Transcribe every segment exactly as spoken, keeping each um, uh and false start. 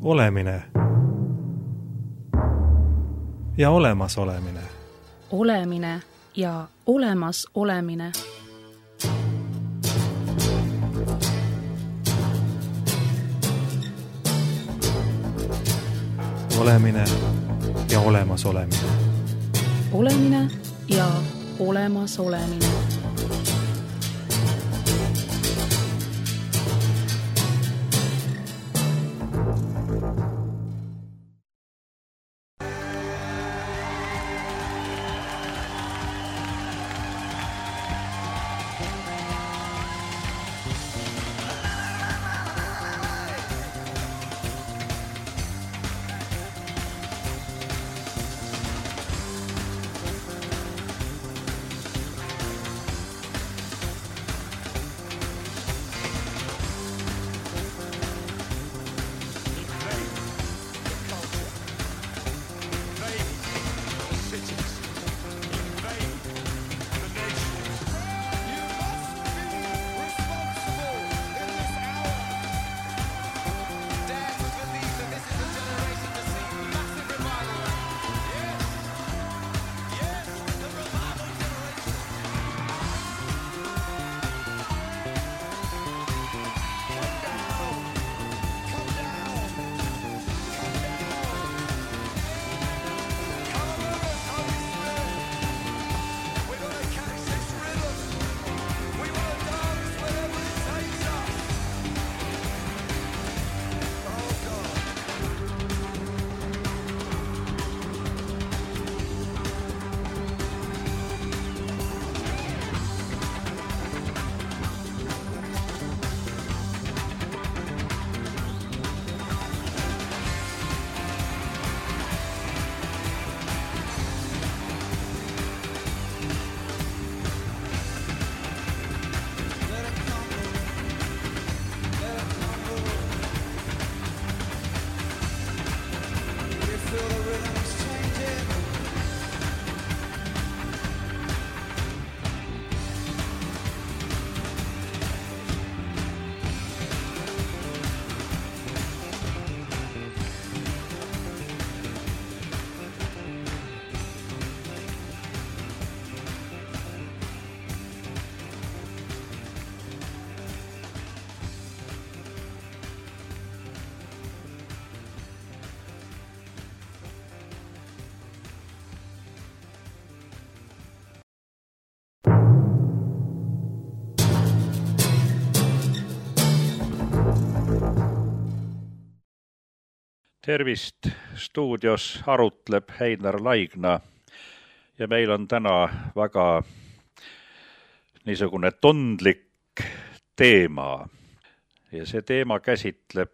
Olemine ja olemas olemine. Olemine ja olemas olemine. Olemine ja olemas olemine. Olemine ja olemas olemine. Tervist, stuudios arutleb Heinar Laigna ja meil on täna väga niisugune tundlik teema. Ja see teema käsitleb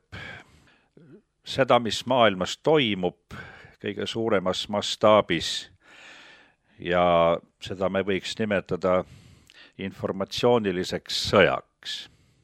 seda, mis maailmas toimub kõige suuremas mastaabis ja seda me võiks nimetada informatsiooniliseks sõjaks.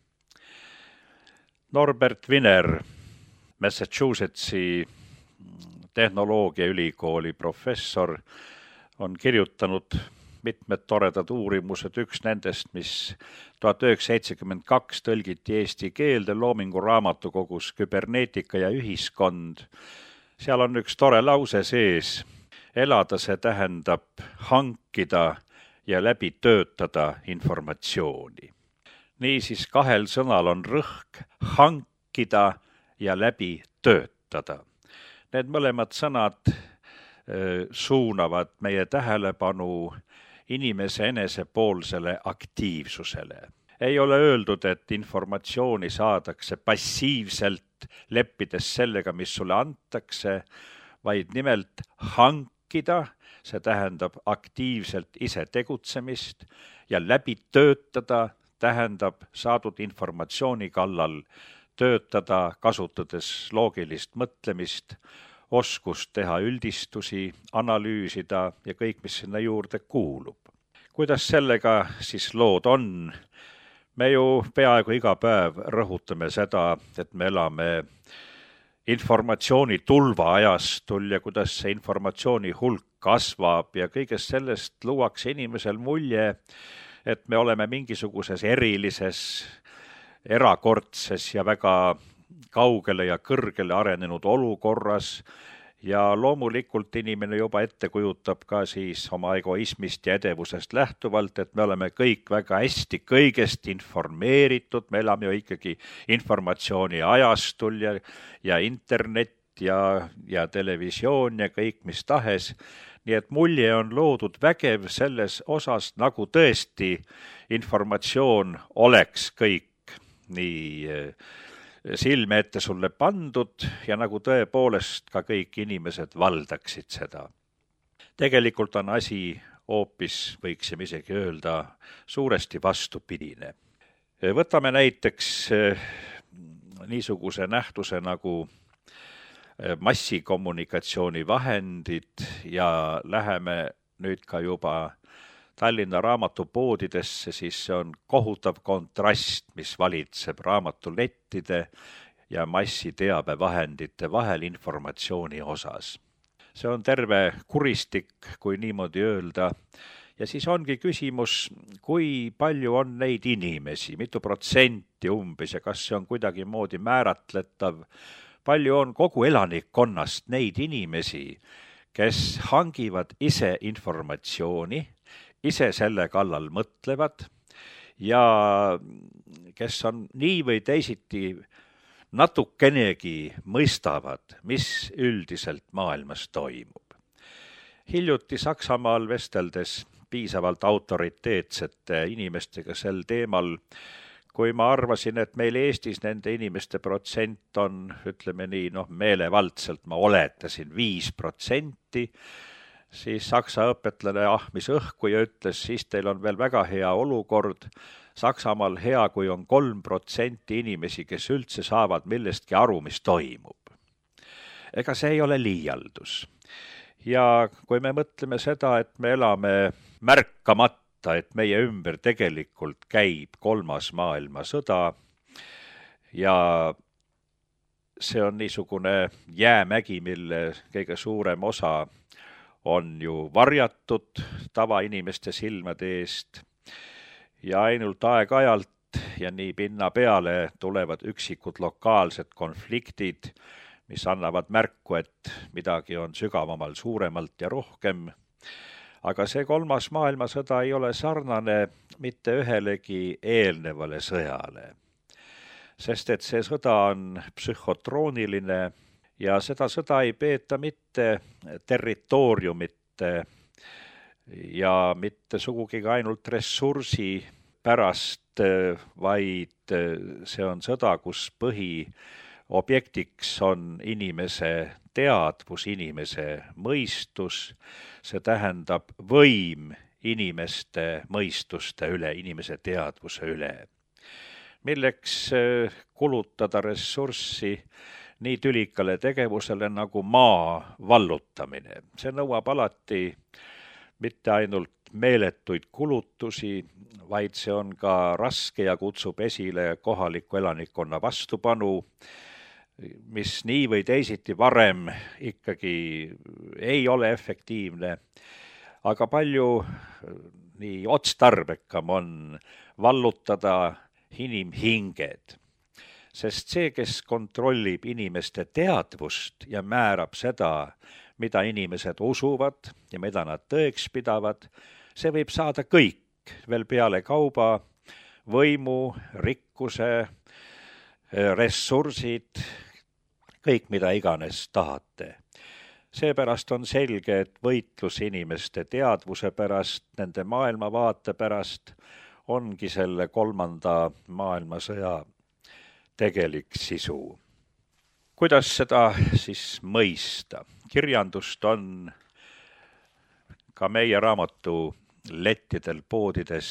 Norbert Wiener, Massachusettsi tehnoloogiaülikooli professor, on kirjutanud mitmed toredad uurimused. Üks nendest, mis tuhat üheksasada seitsekümmend kaks tõlgiti eesti keelde Loomingu raamatukogus Küberneetika ja ühiskond. Seal on üks tore lause sees. Elada see tähendab hankida ja läbi töötada informatsiooni. Niisiis kahel sõnal on rõhk hankida ja läbi töötada. Need mõlemad sõnad suunavad meie tähelepanu inimese enesepoolsele aktiivsusele. Ei ole öeldud, et informatsiooni saadakse passiivselt, leppides sellega, mis sulle antakse, vaid nimelt hankida, see tähendab aktiivselt ise tegutsemist ja läbi töötada tähendab saadud informatsiooni kallal töötada, kasutades loogilist mõtlemist, oskust teha üldistusi, analüüsida ja kõik, mis sinna juurde kuulub. Kuidas sellega siis lood on? Me ju peaaegu iga päev rõhutame seda, et me elame informatsiooni tulvaajastul ja kuidas see informatsiooni hulk kasvab ja kõigest sellest luuakse inimesel mulje, et me oleme mingisuguses erilises, erakordses ja väga kaugele ja kõrgele arenenud olukorras ja loomulikult inimene juba ette kujutab ka siis oma egoismist ja edevusest lähtuvalt, et me oleme kõik väga hästi kõigest informeeritud, me elame ju ikkagi informatsiooni ajastul ja, ja internet ja, ja televisioon ja kõik mis tahes. Nii et mulje on loodud vägev selles osas, nagu tõesti informatsioon oleks kõik nii silme ette sulle pandud ja nagu tõepoolest ka kõik inimesed valdaksid seda. Tegelikult on asi hoopis, võiksime isegi öelda, suuresti vastupidine. Võtame näiteks niisuguse nähtuse nagu massikommunikatsiooni vahendid ja läheme nüüd ka juba Tallinna raamatupoodidesse, siis see on kohutav kontrast, mis valitseb raamatulettide ja massiteabevahendite vahel informatsiooni osas. See on terve kuristik, kui niimoodi öelda. Ja siis ongi küsimus, kui palju on neid inimesi, mitu protsenti umbes ja kas see on kuidagi moodi määratletav. Palju on kogu elanikkonnast neid inimesi, kes hangivad ise informatsiooni, ise selle kallal mõtlevad ja kes on nii või teisiti natukenegi mõistavad, mis üldiselt maailmas toimub. Hiljuti Saksamaal vesteldes piisavalt autoriteetsete inimestega sel teemal, kui ma arvasin, et meil Eestis nende inimeste protsent on, ütleme nii, noh, meelevaldselt ma oletasin viis protsenti, siis Saksa õpetlane ahmis õhku ja ütles, siis teil on veel väga hea olukord. Saksamaal hea, kui on kolm protsenti inimesi, kes üldse saavad millestki aru, mis toimub. Ega see ei ole liialdus. Ja kui me mõtleme seda, et me elame märkamata, et meie ümber tegelikult käib kolmas maailmasõda ja see on niisugune jäämägi, mille kõige suurem osa on ju varjatud tavainimeste silmade eest ja ainult aeg-ajalt ja nii pinna peale tulevad üksikud lokaalsed konfliktid, mis annavad märku, et midagi on sügavamal, suuremalt ja rohkem. Aga see kolmas maailmasõda ei ole sarnane mitte ühelegi eelnevale sõjale, sest et see sõda on psühhotrooniline ja seda sõda ei peeta mitte territooriumite ja mitte sugugi ka ainult ressursi pärast, vaid see on sõda, kus põhiobjektiks on inimese teadvus, inimese mõistus, see tähendab võim inimeste mõistuste üle, inimese teadvuse üle. Milleks kulutada ressurssi nii tülikale tegevusele nagu maa vallutamine. See nõuab alati mitte ainult meeletuid kulutusi, vaid see on ka raske ja kutsub esile kohaliku elanikkonna vastupanu, mis nii või teisiti varem ikkagi ei ole efektiivne, aga palju nii otstarbekam on vallutada inimhinged. Sest see, kes kontrollib inimeste teadvust ja määrab seda, mida inimesed usuvad ja mida nad tõeks pidavad, see võib saada kõik veel peale kauba, võimu, rikkuse, ressursid, kõik, mida iganes tahate. Seepärast on selge, et võitlus inimeste teadvuse pärast, nende maailmavaate pärast, ongi selle kolmanda maailmasõja tegelik sisu. Kuidas seda siis mõista? Kirjandust on ka meie raamatu lettidel poodides,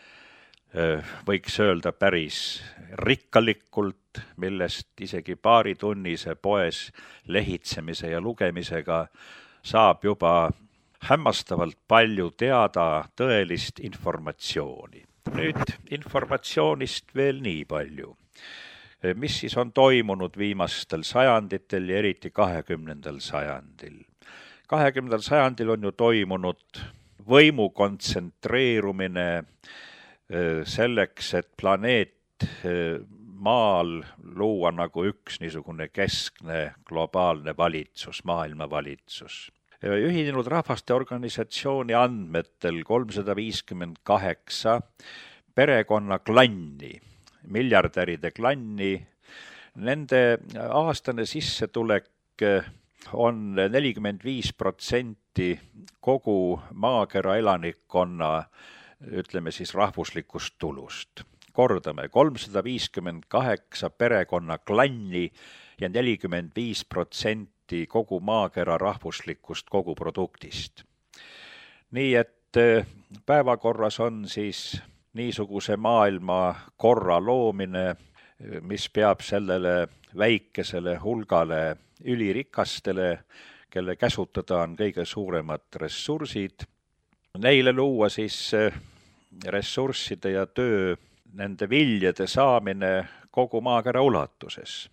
võiks öelda päris rikkalikult, millest isegi paari tunnise poes lehitsemise ja lugemisega saab juba hämmastavalt palju teada tõelist informatsiooni. Nüüd informatsioonist veel nii palju. Mis siis on toimunud viimastel sajanditel ja eriti kahekümnendal sajandil? kahekümnendal sajandil on ju toimunud võimu kontsentreerumine selleks, et planeet maal luua nagu üks niisugune keskne globaalne valitsus, maailmavalitsus. Ühinenud Rahvaste Organisatsiooni andmetel kolmsada viiskümmend kaheksa perekonna klanni, miljardäride klanni, nende aastane sissetulek on nelikümmend viis protsenti kogu maakera elanikkonna, ütleme siis rahvuslikust tulust. Kordame, kolmsada viiskümmend kaheksa perekonna klanni ja nelikümmend viis protsenti kogu maakera rahvuslikust koguproduktist. Nii et päevakorras on siis niisuguse maailma korra loomine, mis peab sellele väikesele hulgale ülirikastele, kelle käsutada on kõige suuremad ressursid, neile luua siis ressursside ja töö, nende viljade saamine kogu maakera ulatuses.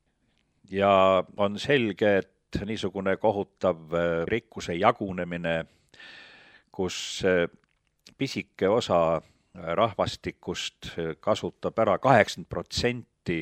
Ja on selge, et niisugune kohutav rikkuse jagunemine, kus pisike osa rahvastikust kasutab ära kaheksakümmend protsenti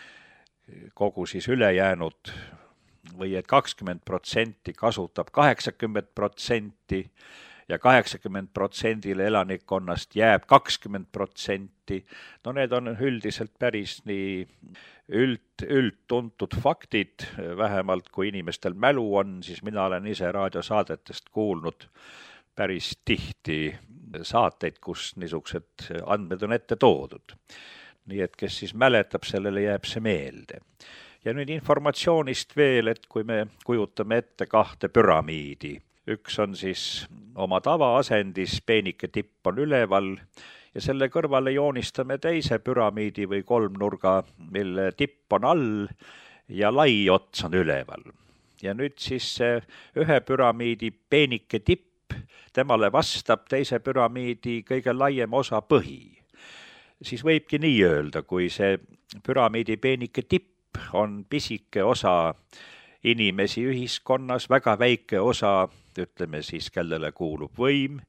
kogu siis ülejäänud või et kakskümmend protsenti kasutab kaheksakümmend protsenti ja kaheksakümmend protsendile elanikkonnast jääb kakskümmend protsenti. No need on üldiselt päris nii üld, üldtuntud faktid, vähemalt kui inimestel mälu on, siis mina olen ise raadiosaadetest kuulnud päris tihti saateid, kus niisugused andmed on ette toodud. Nii et kes siis mäletab, sellele jääb see meelde. Ja nüüd informatsioonist veel, et kui me kujutame ette kahte püramiidi, üks on siis oma tavaasendis, peenike tipp on üleval ja selle kõrvale joonistame teise püramiidi või kolmnurga, mille tipp on all ja lai ots on üleval. Ja nüüd siis ühe püramiidi peenike tipp, temale vastab teise püramiidi kõige laiem osa põhi. Siis võibki nii öelda, kui see püramiidi peenike tipp on pisike osa inimesi ühiskonnas, väga väike osa, ütleme siis, kellele kuulub võim,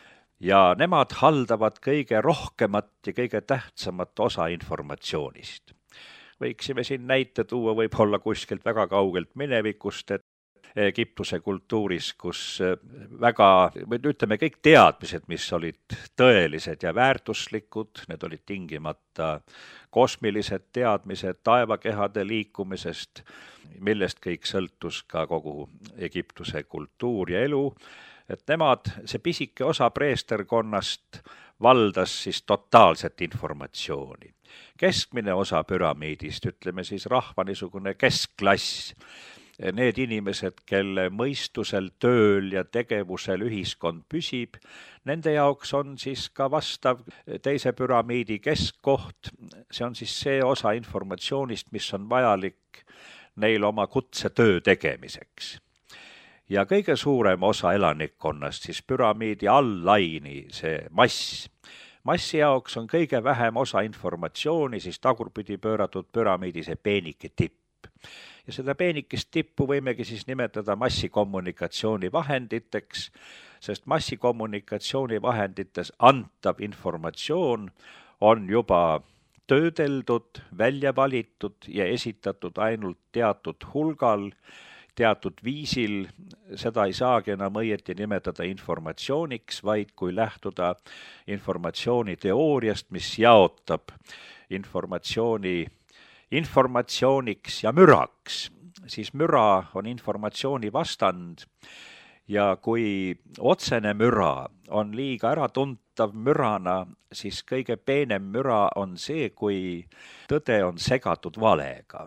ja nemad haldavad kõige rohkemat ja kõige tähtsamat osa informatsioonist. Võiksime siin näite tuua võib-olla kuskilt väga kaugelt minevikust, et Egiptuse kultuuris, kus väga, ütleme kõik teadmised, mis olid tõelised ja väärtuslikud, need olid tingimata kosmilised teadmised taevakehade liikumisest, millest kõik sõltus ka kogu Egiptuse kultuur ja elu, et nemad, see pisike osa preesterkonnast valdas siis totaalset informatsiooni. Keskmine osa püramiidist, ütleme siis rahva niisugune keskklass, need inimesed, kelle mõistusel, tööl ja tegevusel ühiskond püsib, nende jaoks on siis ka vastav teise püramiidi keskkoht, see on siis see osa informatsioonist, mis on vajalik neil oma kutsetöö tegemiseks. Ja kõige suurem osa elanikkonnast, siis püramiidi allaini, see mass. Massi jaoks on kõige vähem osa informatsiooni, siis tagurpidi pööratud püramiidi see peenike tipp. Ja seda peenikest tippu võimegi siis nimetada massikommunikatsiooni vahenditeks, sest massikommunikatsiooni vahendites antav informatsioon on juba töödeldud, välja valitud ja esitatud ainult teatud hulgal, teatud viisil, seda ei saagi enam õieti nimetada informatsiooniks, vaid kui lähtuda informatsiooniteooriast, mis jaotab informatsiooni informatsiooniks ja müraks, siis müra on informatsiooni vastand ja kui otsene müra on liiga äratuntav mürana, siis kõige peenem müra on see, kui tõde on segatud valega.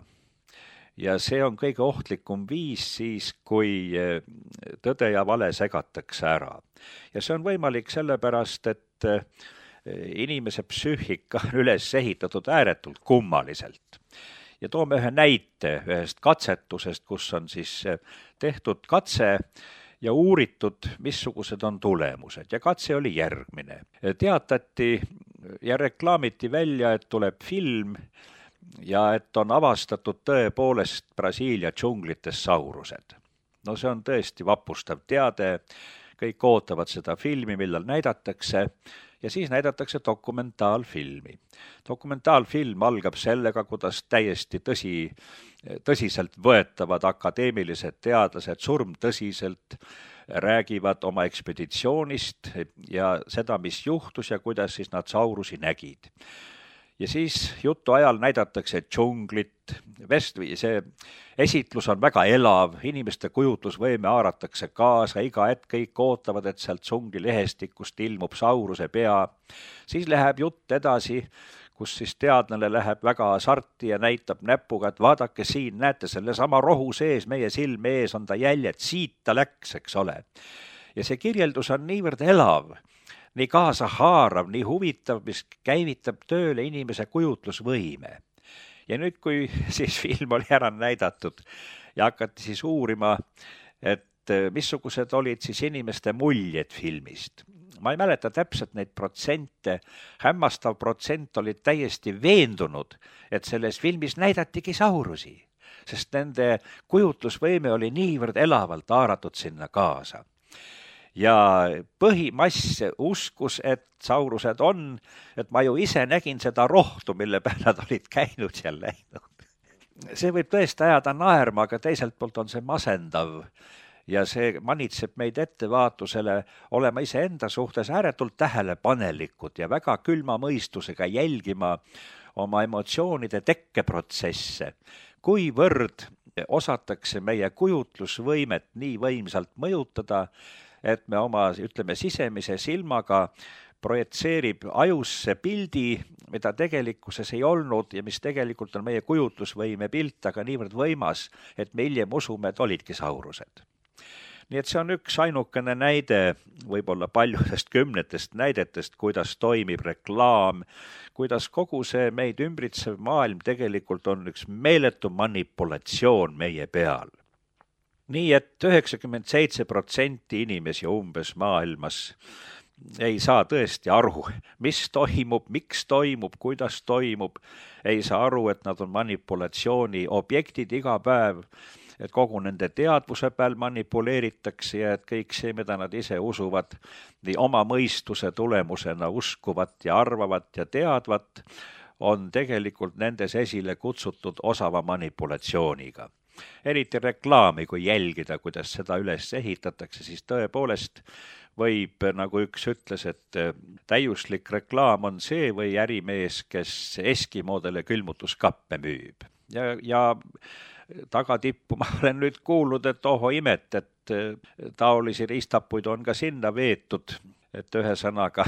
Ja see on kõige ohtlikum viis siis, kui tõde ja vale segatakse ära. Ja see on võimalik sellepärast, et inimese psüühika on üles ehitatud ääretult kummaliselt. Ja toome ühe näite ühest katsetusest, kus on siis tehtud katse ja uuritud, missugused on tulemused. Ja katse oli järgmine. Teatati ja reklaamiti välja, et tuleb film ja et on avastatud tõepoolest Brasiilia džunglites saurused. No see on tõesti vapustav teade, kõik ootavad seda filmi, millal näidatakse, ja siis näidatakse dokumentaalfilmi. Dokumentaalfilm algab sellega, kuidas täiesti tõsi, tõsiselt võetavad akadeemilised teadlased surmtõsiselt räägivad oma ekspeditsioonist ja seda, mis juhtus ja kuidas siis nad saurusi nägid. Ja siis jutu ajal näidatakse džunglit, vest, see esitlus on väga elav, inimeste kujutlusvõime haaratakse kaasa, iga hetk kõik ootavad, et sealt džungli lehestikust ilmub sauruse pea. Siis läheb jutt edasi, kus siis teadlane läheb väga hasarti ja näitab näpuga, et vaadake siin, näete selle sama rohu sees, meie silme ees on ta jäljed, siit ta läks, eks ole. Ja see kirjeldus on niivõrd elav, nii kaasa haarav, nii huvitav, mis käivitab tööle inimese kujutlusvõime. Ja nüüd, kui siis film oli ära näidatud ja hakati siis uurima, et missugused olid siis inimeste muljed filmist. Ma ei mäleta täpselt neid protsente, hämmastav protsent olid täiesti veendunud, et selles filmis näidatigi saurusi, sest nende kujutlusvõime oli niivõrd elavalt haaratud sinna kaasa. Ja põhimass uskus, et saurused on, et ma ju ise nägin seda rohtu, mille peal nad olid käinud ja läinud. See võib tõesti ajada naerma, aga teiselt poolt on see masendav ja see manitseb meid ettevaatusele olema iseenda suhtes ääretult tähelepanelikud ja väga külma mõistusega jälgima oma emotsioonide tekkeprotsesse. Kuivõrd osatakse meie kujutlusvõimet nii võimsalt mõjutada, et me oma, ütleme, sisemise silmaga projitseerib ajusse pildi, mida tegelikkuses ei olnud ja mis tegelikult on meie kujutlusvõime pilt, aga niivõrd võimas, et me hiljem usume, et olidki saurused. Nii et see on üks ainukene näide, võib-olla paljudest kümnetest näidetest, kuidas toimib reklaam, kuidas kogu see meid ümbritsev maailm tegelikult on üks meeletu manipulatsioon meie peal. Nii et üheksakümmend seitse protsenti inimesi umbes maailmas ei saa tõesti aru, mis toimub, miks toimub, kuidas toimub, ei saa aru, et nad on manipulatsiooni objektid iga päev, et kogu nende teadvuse peal manipuleeritakse ja et kõik see, mida nad ise usuvad, nii oma mõistuse tulemusena uskuvat ja arvavat ja teadvat, on tegelikult nendes esile kutsutud osava manipulatsiooniga. Eriti reklaami, kui jälgida, kuidas seda üles ehitatakse, siis tõepoolest võib, nagu üks ütles, et täiuslik reklaam on see või ärimees, kes eskimoodele külmutuskappe müüb. Ja, ja tagatippu ma olen nüüd kuulnud, et oho imet, et taolisi riistapuid on ka sinna veetud, et ühesõnaga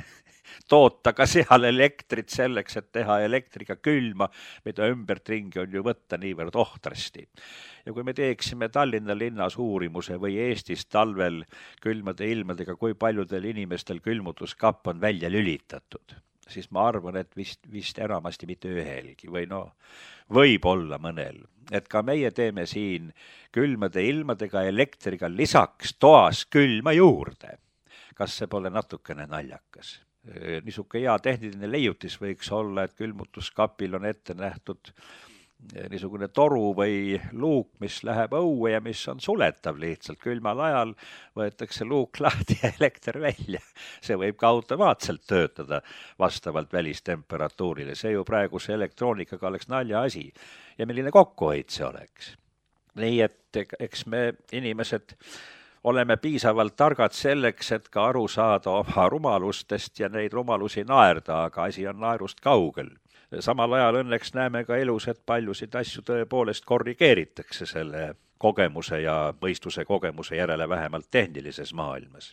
toota ka seal elektrit selleks, et teha elektriga külma, mida ümbertringi on ju võtta niivõrd ohtrasti. Ja kui me teeksime Tallinna linnas uurimuse või Eestis talvel külmade ilmadega, kui paljudel inimestel külmutuskapp on välja lülitatud, siis ma arvan, et vist, vist enamasti mitte ühelgi või no, võib-olla mõnel. Et ka meie teeme siin külmade ilmadega elektriga lisaks toas külma juurde. Kas see pole natukene naljakas? Niisuke hea tehniline leiutis võiks olla, et külmutuskapil on ette nähtud niisugune toru või luuk, mis läheb õue ja mis on suletav lihtsalt. Külmal ajal võetakse luuk lahti ja elekter välja. See võib ka automaatselt töötada vastavalt välistemperatuurile. See ju praeguse elektroonikaga oleks nalja asi. Ja milline kokkuhoid see oleks? Nii et eks me inimesed oleme piisavalt targad selleks, et ka aru saada oma rumalustest ja neid rumalusi naerda, aga asi on naerust kaugel. Samal ajal õnneks näeme ka elus, et paljusid asju tõepoolest korrigeeritakse selle kogemuse ja mõistuse kogemuse järele vähemalt tehnilises maailmas.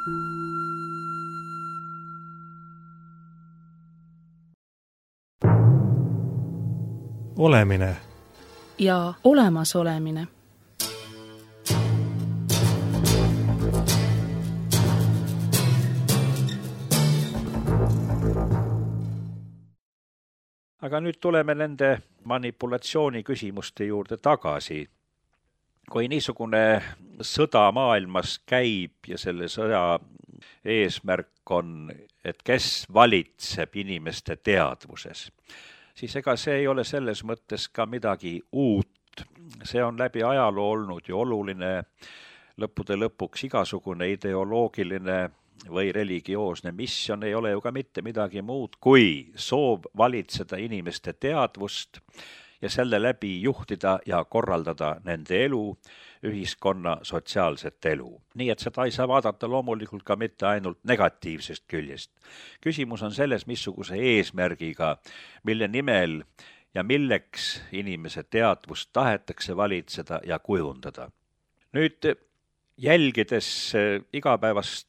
Olemine ja olemasolemine. Aga nüüd tuleme nende manipulatsiooni küsimuste juurde tagasi. Kui niisugune sõda maailmas käib ja selle sõja eesmärk on, et kes valitseb inimeste teadvuses, siis ega see ei ole selles mõttes ka midagi uut. See on läbi ajaloo olnud ju oluline, lõppude lõpuks igasugune ideoloogiline või religioosne missioon ei ole ju ka mitte midagi muud kui soov valitseda inimeste teadvust ja selle läbi juhtida ja korraldada nende elu, ühiskonna sotsiaalset elu. Nii et seda ei saa vaadata loomulikult ka mitte ainult negatiivsest küljest. Küsimus on selles, missuguse eesmärgiga, mille nimel ja milleks inimese teadvust tahetakse valitseda ja kujundada. Nüüd jälgides igapäevast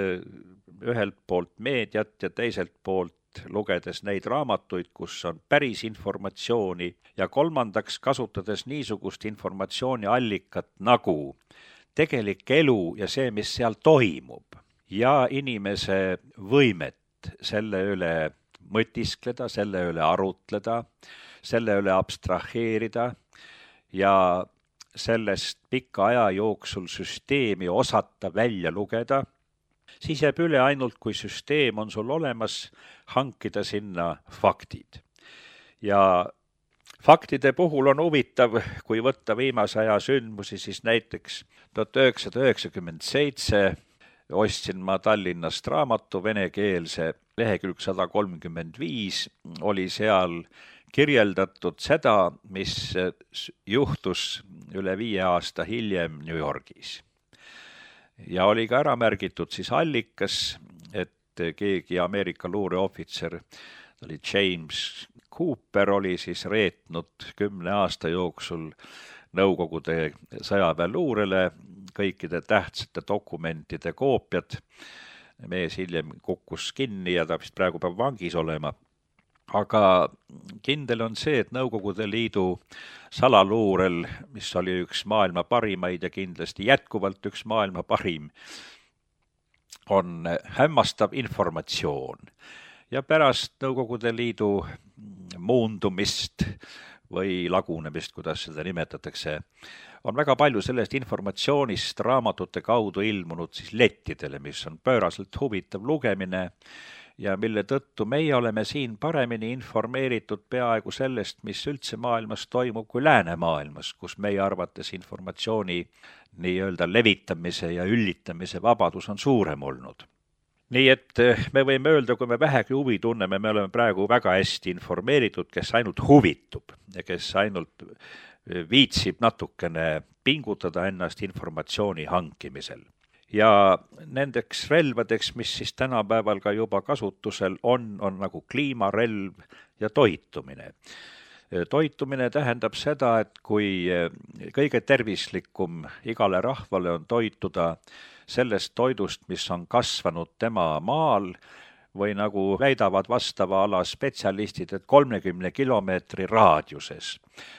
ühelt poolt meediat ja teiselt poolt lugedes neid raamatuid, kus on päris informatsiooni ja kolmandaks kasutades niisugust informatsiooniallikat nagu tegelik elu ja see, mis seal toimub ja inimese võimet selle üle mõtiskleda, selle üle arutleda, selle üle abstraheerida ja sellest pika aja jooksul süsteemi osata välja lugeda, siis jääb üle ainult, kui süsteem on sul olemas, hankida sinna faktid. Ja faktide puhul on huvitav, kui võtta viimase aja sündmusi, siis näiteks tuhat üheksasada üheksakümmend seitse ostsin ma Tallinnast raamatu venekeelse, lehekülg sada kolmkümmend viis, oli seal kirjeldatud seda, mis juhtus üle viie aasta hiljem New Yorgis. Ja oli ka ära märgitud siis allikas, et keegi Ameerika luureohvitser, oli James Cooper, oli siis reetnud kümne aasta jooksul Nõukogude sõjaväeluurele kõikide tähtsate dokumentide koopiad. Mees hiljem kukkus kinni ja ta vist praegu peab vangis olema. Aga kindel on see, et Nõukogude Liidu salaluurel, mis oli üks maailma parimaid ja kindlasti jätkuvalt üks maailma parim, on hämmastav informatsioon. Ja pärast Nõukogude Liidu muundumist või lagunemist, kuidas seda nimetatakse, on väga palju sellest informatsioonist raamatute kaudu ilmunud siis lettidele, mis on pööraselt huvitav lugemine, ja mille tõttu meie oleme siin paremini informeeritud peaaegu sellest, mis üldse maailmas toimub kui läänemaailmas, kus meie arvates informatsiooni nii-öelda levitamise ja üllitamise vabadus on suurem olnud. Nii et me võime öelda, kui me vähegi huvi tunneme, me oleme praegu väga hästi informeeritud, kes ainult huvitub ja kes ainult viitsib natukene pingutada ennast informatsiooni hankimisel. Ja nendeks relvadeks, mis siis tänapäeval ka juba kasutusel on, on nagu kliimarelv ja toitumine. Toitumine tähendab seda, et kui kõige tervislikum igale rahvale on toituda sellest toidust, mis on kasvanud tema maal, või nagu väidavad vastava ala spetsialistid, et kolmekümne kilomeetri raadiuses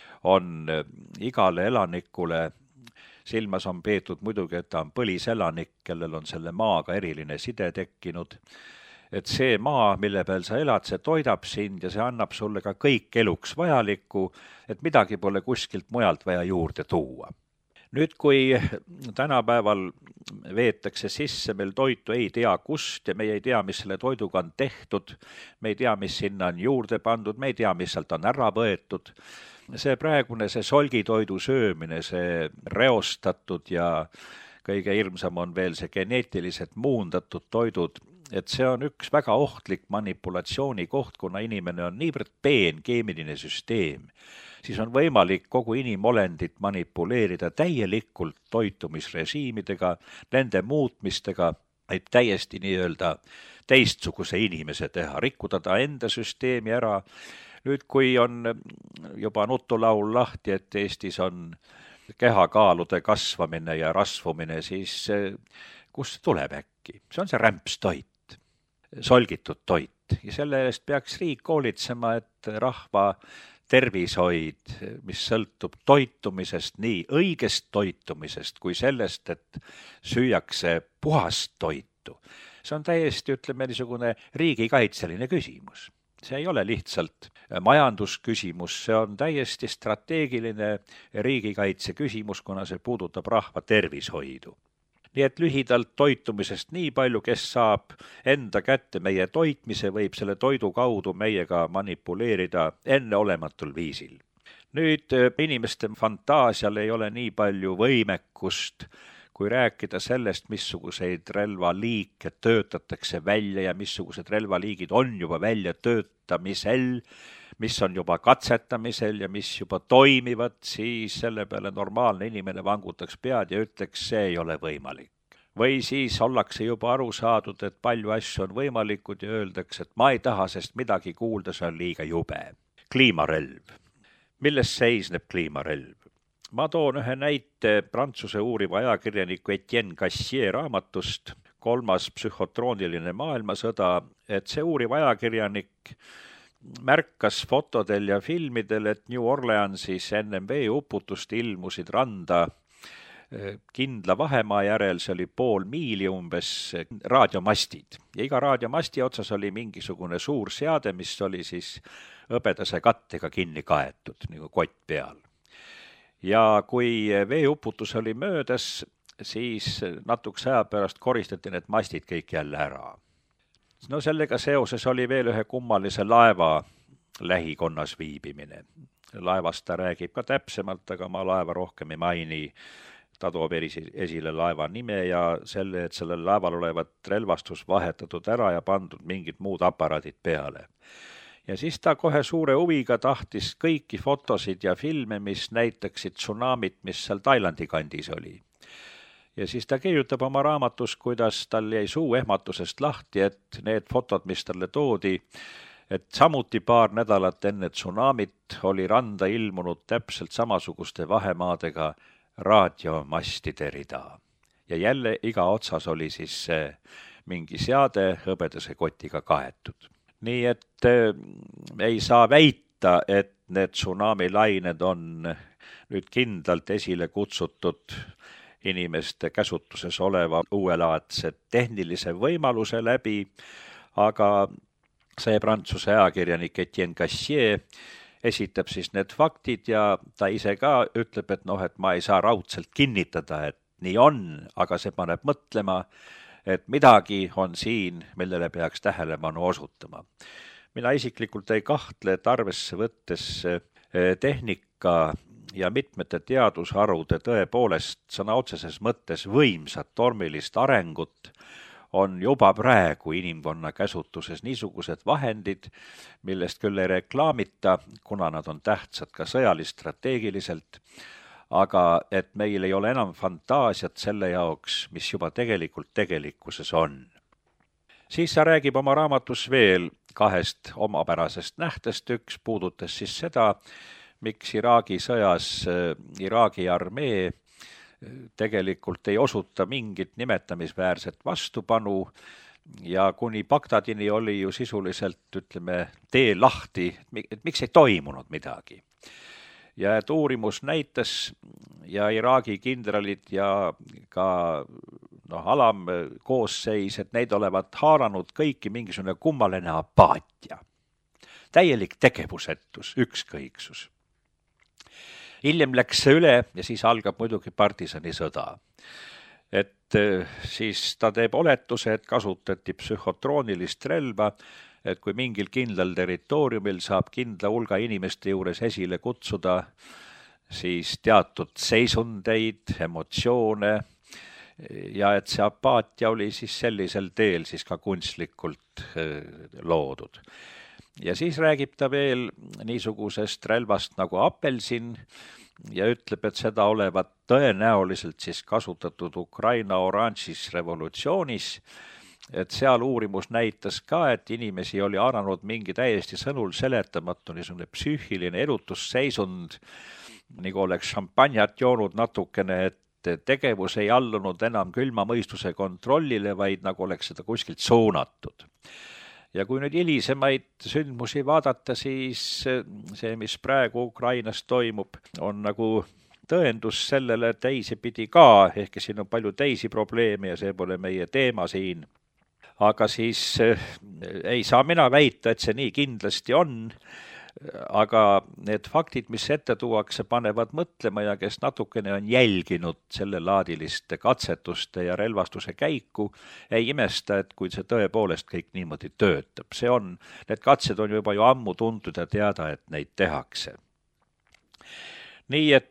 on igale elanikule silmas on peetud muidugi, et ta on põliselanik, kellel on selle maaga eriline side tekkinud, et see maa, mille peal sa elad, see toidab sind ja see annab sulle ka kõik eluks vajalikku, et midagi pole kuskilt mujalt vaja juurde tuua. Nüüd, kui tänapäeval veetakse sisse meil toitu ei tea kust ja me ei tea, mis selle toiduga on tehtud, me ei tea, mis sinna on juurde pandud, me ei tea, mis sealt on ära võetud, see praegune, see solgitoidu söömine, see reostatud ja kõige hirmsam on veel see geneetiliselt muundatud toidud, et see on üks väga ohtlik manipulatsiooni koht, kuna inimene on niivõrd peen keemiline süsteem, siis on võimalik kogu inimolendit manipuleerida täielikult toitumisrežiimidega, nende muutmistega, et täiesti nii-öelda teistsuguse inimese teha, rikkuda ta enda süsteemi ära. Nüüd, kui on juba nutulaul lahti, et Eestis on kehakaalude kasvamine ja rasvumine, siis kust see tuleb äkki? See on see rämpstoit, solgitud toit ja selle eest peaks riik hoolitsema, et rahva tervishoid, mis sõltub toitumisest, nii õigest toitumisest kui sellest, et süüakse puhast toitu. See on täiesti, ütleme, niisugune riigikaitseline küsimus. See ei ole lihtsalt majandusküsimus, see on täiesti strateegiline riigikaitse küsimus, kuna see puudutab rahva tervishoidu. Nii et lühidalt toitumisest nii palju, kes saab enda kätte meie toitmise, võib selle toidu kaudu meiega manipuleerida enneolematul viisil. Nüüd inimeste fantaasial ei ole nii palju võimekust, kui rääkida sellest, missuguseid relvaliike töötatakse välja ja missugused relvaliigid on juba välja töötamisel, mis on juba katsetamisel ja mis juba toimivad, siis selle peale normaalne inimene vangutaks pead ja ütleks, see ei ole võimalik. Või siis ollakse juba aru saadud, et palju asju on võimalikud ja öeldakse, et ma ei taha sest midagi kuulda, see on liiga jube. Kliimarelv. Milles seisneb kliimarelv? Ma toon ühe näite Prantsuse uuriva ajakirjaniku Etienne Gassier raamatust, kolmas psühhotrooniline maailmasõda, et see uuriv ajakirjanik märkas fotodel ja filmidel, et New Orleansis ennem veeuputust ilmusid randa kindla vahemaa järel, see oli pool miili umbes, raadiomastid. Ja iga raadiomasti otsas oli mingisugune suur seade, mis oli siis hõbedase kattega kinni kaetud, nagu kott peal. Ja kui veeuputus oli möödas, siis natukese aja pärast koristati need mastid kõik jälle ära. No sellega seoses oli veel ühe kummalise laeva lähikonnas viibimine. Laevast ta räägib ka täpsemalt, aga ma laeva rohkem ei maini. Ta toob esile laeva nime ja selle, et sellel laeval olevat relvastus vahetatud ära ja pandud mingid muud aparaadid peale. Ja siis ta kohe suure huviga tahtis kõiki fotosid ja filme, mis näitaksid tsunamit, mis seal Tailandi kandis oli. Ja siis ta kirjutab oma raamatus, kuidas tal jäi suu ehmatusest lahti, et need fotod, mis talle toodi, et samuti paar nädalat enne tsunamit oli randa ilmunud täpselt samasuguste vahemaadega raadiomastide rida. Ja jälle iga otsas oli siis mingi seade hõbedase kotiga kaetud. Nii et äh, ei saa väita, et need tsunamilained on nüüd kindlalt esile kutsutud inimeste käsutuses oleva uuelaadse tehnilise võimaluse läbi, aga see Prantsuse ajakirjanik Etienne Gassier esitab siis need faktid ja ta ise ka ütleb, et noh, et ma ei saa raudselt kinnitada, et nii on, aga see paneb mõtlema, et midagi on siin, millele peaks tähelepanu osutama. Mina isiklikult ei kahtle, et arvesse võttes tehnika ja mitmete teadusharude tõepoolest sõna otseses mõttes võimsat tormilist arengut on juba praegu inimkonna käsutuses niisugused vahendid, millest küll ei reklaamita, kuna nad on tähtsad ka sõjalist-strateegiliselt, aga et meil ei ole enam fantaasiat selle jaoks, mis juba tegelikult tegelikkuses on. Siis sa räägib oma raamatus veel kahest omapärasest nähtest, üks puudutas siis seda, miks Iraagi sõjas Iraagi armee tegelikult ei osuta mingit nimetamisväärset vastupanu ja kuni Bagdadini oli ju sisuliselt, ütleme, tee lahti, et miks ei toimunud midagi. Ja et uurimus näitas ja Iraagi kindralid ja ka noh, alam koosseis, et neid olevat haaranud kõiki mingisugune kummaline apaatia. Täielik tegevusetus, ükskõiksus. Hiljem läks see üle ja siis algab muidugi partisani sõda. Et siis ta teeb oletuse, et kasutati psühhotroonilist relva, et kui mingil kindlal territooriumil saab kindla hulga inimeste juures esile kutsuda siis teatud seisundeid, emotsioone ja et see apaatia oli siis sellisel teel siis ka kunstlikult loodud. Ja siis räägib ta veel niisugusest relvast nagu apelsin ja ütleb, et seda olevat tõenäoliselt siis kasutatud Ukraina oranžis revolutsioonis, et seal uurimus näitas ka, et inimesi oli aranud mingi täiesti sõnul seletamatu niisugune psüühiline erutusseisund, nagu oleks šampanjat joonud natukene, et tegevus ei allunud enam külma mõistuse kontrollile, vaid nagu oleks seda kuskilt suunatud. Ja kui nüüd hilisemaid sündmusi vaadata, siis see, mis praegu Ukrainas toimub, on nagu tõendus sellele teisipidi ka, ehk siin on palju teisi probleeme ja see pole meie teema siin. Aga siis ei saa mina väita, et see nii kindlasti on, aga need faktid, mis ette tuuakse, panevad mõtlema ja kes natukene on jälginud selle laadiliste katsetuste ja relvastuse käiku, ei imesta, et kui see tõepoolest kõik niimoodi töötab. See on, need katsed on juba ju ammu tuntud ja teada, et neid tehakse. Nii et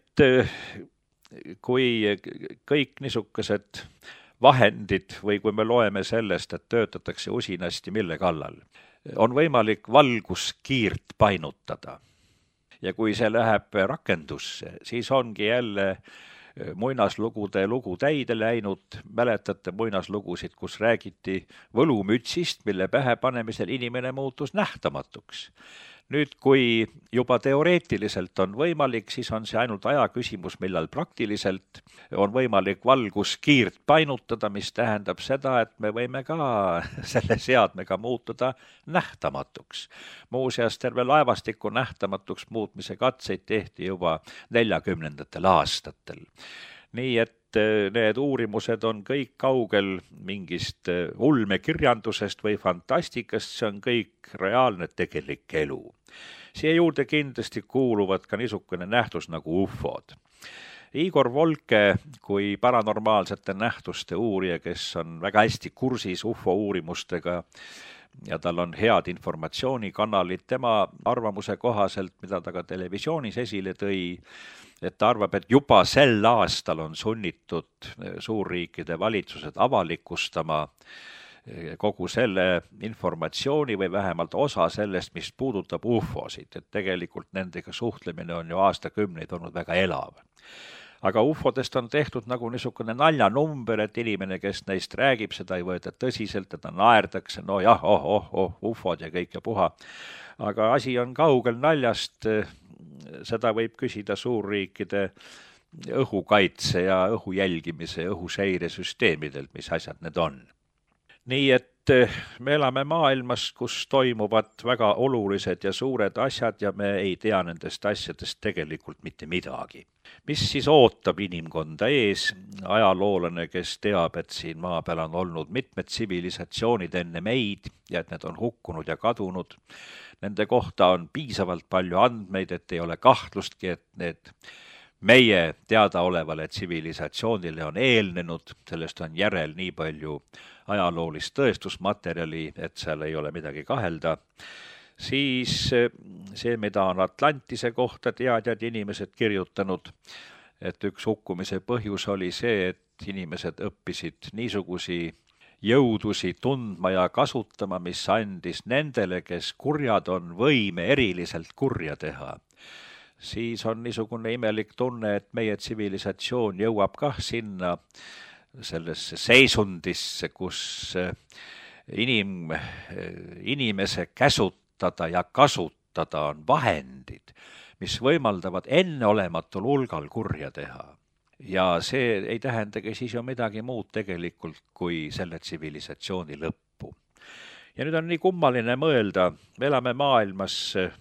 kui kõik niisugused vahendid või kui me loeme sellest, et töötatakse usinasti mille kallal, on võimalik valguskiirt painutada. Ja kui see läheb rakendusse, siis ongi jälle muinaslugude lugu täide läinud. Mäletate muinaslugusid, kus räägiti võlumütsist, mille pähe panemisel inimene muutus nähtamatuks. Nüüd, kui juba teoreetiliselt on võimalik, siis on see ainult aja küsimus, millal praktiliselt on võimalik valguskiirt painutada, mis tähendab seda, et me võime ka selle seadmega muutuda nähtamatuks. Muuseas, terve laevastiku nähtamatuks muutmise katseid tehti juba neljakümnendatel aastatel. Nii et need uurimused on kõik kaugel mingist ulmekirjandusest või fantastikast, see on kõik reaalne tegelik elu. Siia juurde kindlasti kuuluvad ka niisugune nähtus nagu ufod. Igor Volke kui paranormaalsete nähtuste uurija, kes on väga hästi kursis ufo uurimustega ja tal on head informatsioonikanalid, tema arvamuse kohaselt, mida ta ka televisioonis esile tõi, et ta arvab, et juba sel aastal on sunnitud suurriikide valitsused avalikustama kogu selle informatsiooni või vähemalt osa sellest, mis puudutab ufosid, et tegelikult nendega suhtlemine on ju aastakümneid olnud väga elav. Aga ufodest on tehtud nagu niisugune naljanumber, et inimene, kes neist räägib, seda ei võeta tõsiselt, teda naerdakse, no jah, oh, oh, oh, ufod ja kõik ja puha. Aga asi on kaugel naljast, seda võib küsida suurriikide õhukaitse ja õhu jälgimise ja õhuseiresüsteemidelt, mis asjad need on. Nii et me elame maailmas, kus toimuvad väga olulised ja suured asjad ja me ei tea nendest asjadest tegelikult mitte midagi. Mis siis ootab inimkonda ees? Ajaloolane, kes teab, et siin maa peal on olnud mitmed tsivilisatsioonid enne meid ja et need on hukkunud ja kadunud. Nende kohta on piisavalt palju andmeid, et ei ole kahtlustki, et need meie teadaolevale tsivilisatsioonile on eelnenud, sellest on järel nii palju ajaloolist tõestusmaterjali, et seal ei ole midagi kahelda, siis see, mida on Atlantise kohta teadjad inimesed kirjutanud, et üks hukkumise põhjus oli see, et inimesed õppisid niisugusi jõudusi tundma ja kasutama, mis andis nendele, kes kurjad on, võime eriliselt kurja teha. Siis on niisugune imelik tunne, et meie tsivilisatsioon jõuab kah sinna sellesse seisundisse, kus inim, inimese käsutada ja kasutada on vahendid, mis võimaldavad enneolematul hulgal kurja teha. Ja see ei tähendagi siis ju midagi muud tegelikult kui selle tsivilisatsiooni lõppu. Ja nüüd on nii kummaline mõelda, me elame maailmas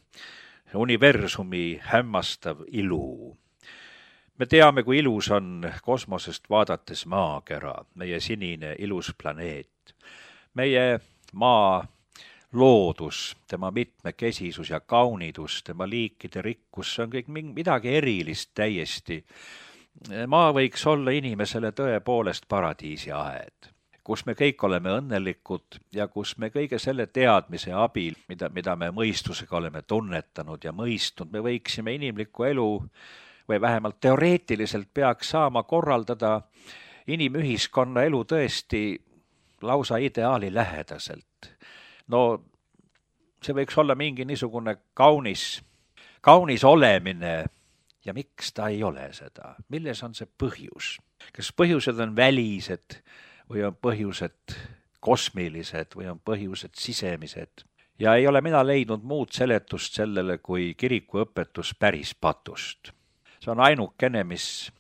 universumi hämmastav ilu. Me teame, kui ilus on kosmosest vaadates maakera, meie sinine ilus planeet. Meie maa loodus, tema mitmekesisus ja kaunidus, tema liikide rikkus, see on kõik midagi erilist täiesti. Maa võiks olla inimesele tõepoolest paradiisi aed, kus me kõik oleme õnnelikud ja kus me kõige selle teadmise abil, mida, mida me mõistusega oleme tunnetanud ja mõistnud, me võiksime inimlikku elu või vähemalt teoreetiliselt peaks saama korraldada inimühiskonna elu tõesti lausa ideaali lähedaselt. No see võiks olla mingi niisugune kaunis, kaunis olemine ja miks ta ei ole seda? Milles on see põhjus? Kas põhjused on välised või on põhjused kosmilised või on põhjused sisemised? Ja ei ole mina leidnud muud seletust sellele kui kirikuõpetus päris patust. See on ainukene, mis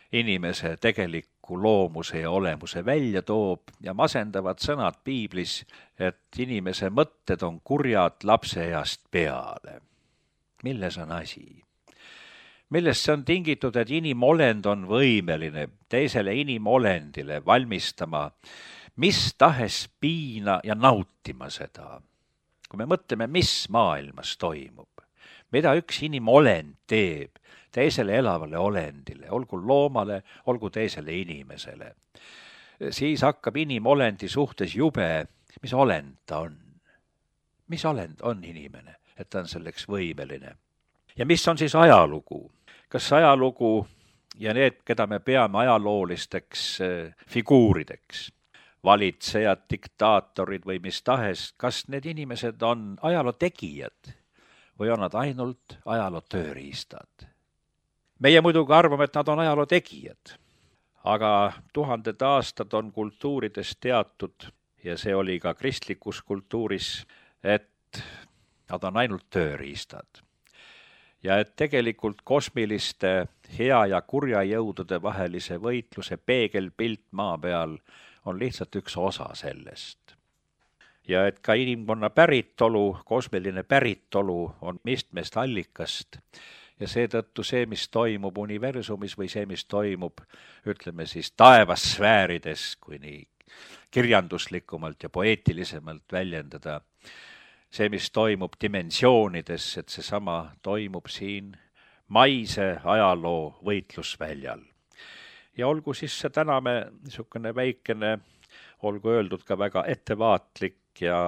inimese tegeliku loomuse ja olemuse välja toob ja masendavad sõnad piiblis, et inimese mõtted on kurjad lapseeast peale. Milles on asi? Millest see on tingitud, et inimolend on võimeline teisele inimolendile valmistama mis tahes piina ja nautima seda? Kui me mõtleme, mis maailmas toimub, mida üks inimolend teeb teisele elavale olendile, olgu loomale, olgu teisele inimesele, siis hakkab inimolendi suhtes jube, mis olend ta on. Mis olend on inimene, et ta on selleks võimeline? Ja mis on siis ajalugu? Kas ajalugu ja need, keda me peame ajaloolisteks figuurideks, valitsejad, diktaatorid või mis tahes, kas need inimesed on ajaloo tegijad või on nad ainult ajaloo tööriistad? Meie muidugi arvame, et nad on ajaloo tegijad, aga tuhanded aastad on kultuurides teatud ja see oli ka kristlikus kultuuris, et nad on ainult tööriistad. Ja et tegelikult kosmiliste hea ja kurja jõudude vahelise võitluse peegelpilt maa peal on lihtsalt üks osa sellest. Ja et ka inimkonna päritolu, kosmiline päritolu on mitmest allikast ja seetõttu see, mis toimub universumis või see, mis toimub, ütleme siis taevassfäärides, kui nii kirjanduslikumalt ja poeetilisemalt väljendada, see, mis toimub dimensioonides, et see sama toimub siin maise ajaloo võitlusväljal. Ja olgu siis see täname niisugune väikene, olgu öeldud ka väga ettevaatlik ja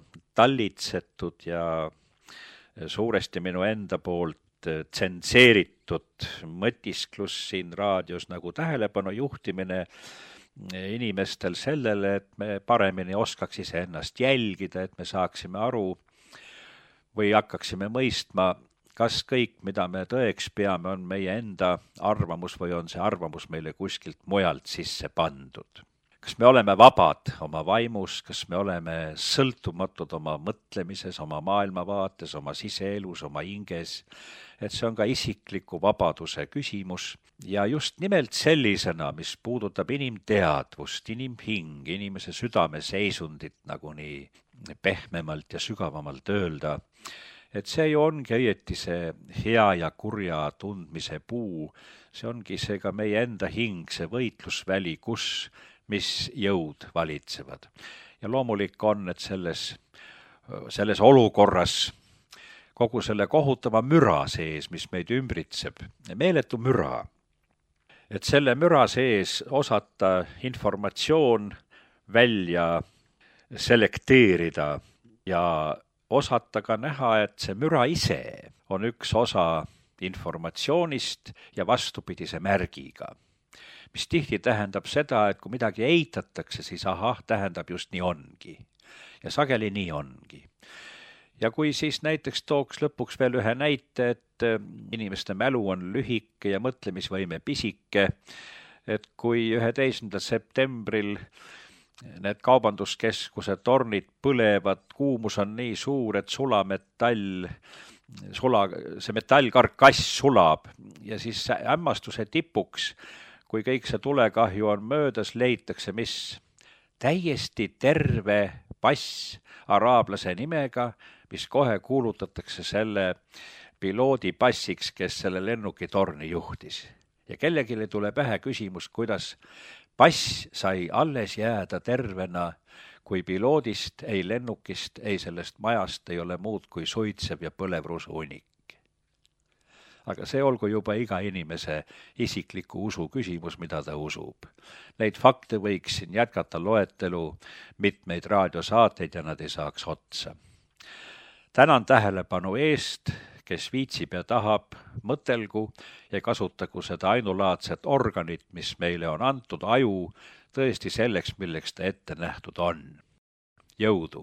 tallitsetud ja suuresti minu enda poolt tsenseeritud mõtisklus siin raadios nagu tähelepanu juhtimine inimestel sellele, et me paremini oskaks ise ennast jälgida, et me saaksime aru või hakkaksime mõistma, kas kõik, mida me tõeks peame, on meie enda arvamus või on see arvamus meile kuskilt mujalt sisse pandud. Kas me oleme vabad oma vaimus, kas me oleme sõltumatud oma mõtlemises, oma maailmavaates, oma siseelus, oma hinges, et see on ka isikliku vabaduse küsimus ja just nimelt sellisena, mis puudutab inimteadvust, inimhing, inimese südame seisundit nagu nii pehmemalt ja sügavamalt öelda, et see ju ongi õieti see hea ja kurja tundmise puu, see ongi see ka meie enda hing, see võitlusväli, kus mis jõud valitsevad. Ja loomulik on, et selles, selles olukorras kogu selle kohutava müra sees, mis meid ümbritseb, meeletu müra, et selle müra sees osata informatsioon välja selekteerida ja osata ka näha, et see müra ise on üks osa informatsioonist ja vastupidise märgiga. Mis tihti tähendab seda, et kui midagi eitatakse, siis ahah, tähendab just nii ongi. Ja sageli nii ongi. Ja kui siis näiteks tooks lõpuks veel ühe näite, et inimeste mälu on lühike ja mõtlemisvõime pisike, et kui üheteistkümnendal septembril need kaubanduskeskuse tornid põlevad, kuumus on nii suur, et sulametall, sula, see metallkarkass sulab ja siis hämmastuse tipuks, kui kõik see tulekahju on möödas, leitakse mis täiesti terve pass araablase nimega, mis kohe kuulutatakse selle piloodi passiks, kes selle lennukitorni juhtis. Ja kellegile tuleb pähe küsimus, kuidas pass sai alles jääda tervena, kui piloodist, ei lennukist, ei sellest majast ei ole muud kui suitsev ja põlev rusuhunik. Aga see olgu juba iga inimese isikliku usu küsimus, mida ta usub. Neid fakte võiks siin jätkata loetelu mitmeid raadiosaateid ja nad ei saaks otsa. Tänan tähelepanu eest, kes viitsib ja tahab, mõtelgu ja kasutagu seda ainulaadset organit, mis meile on antud, aju, tõesti selleks, milleks ta ette nähtud on. Jõudu!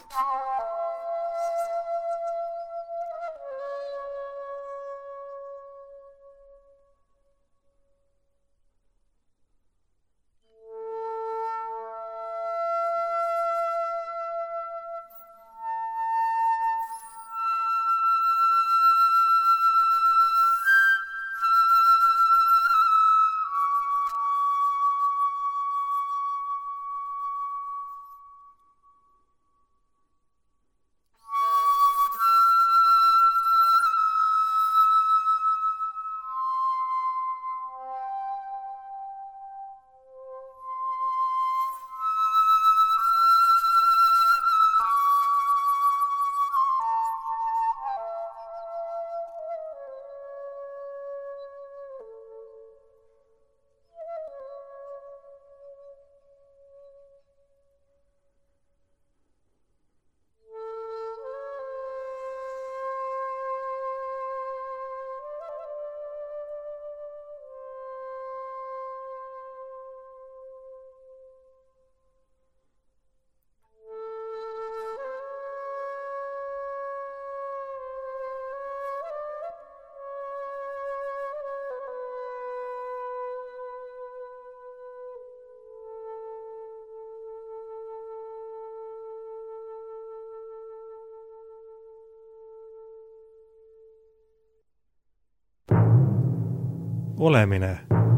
Olemine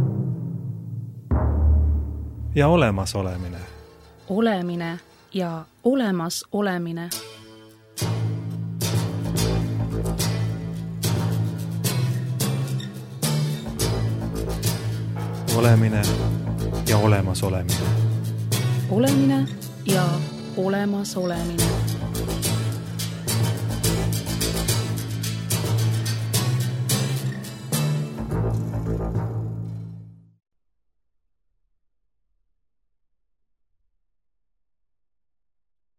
ja olemasolemine. Olemine ja olemas olemine. Olemine ja olemas olemine. Olemine ja olemas olemine.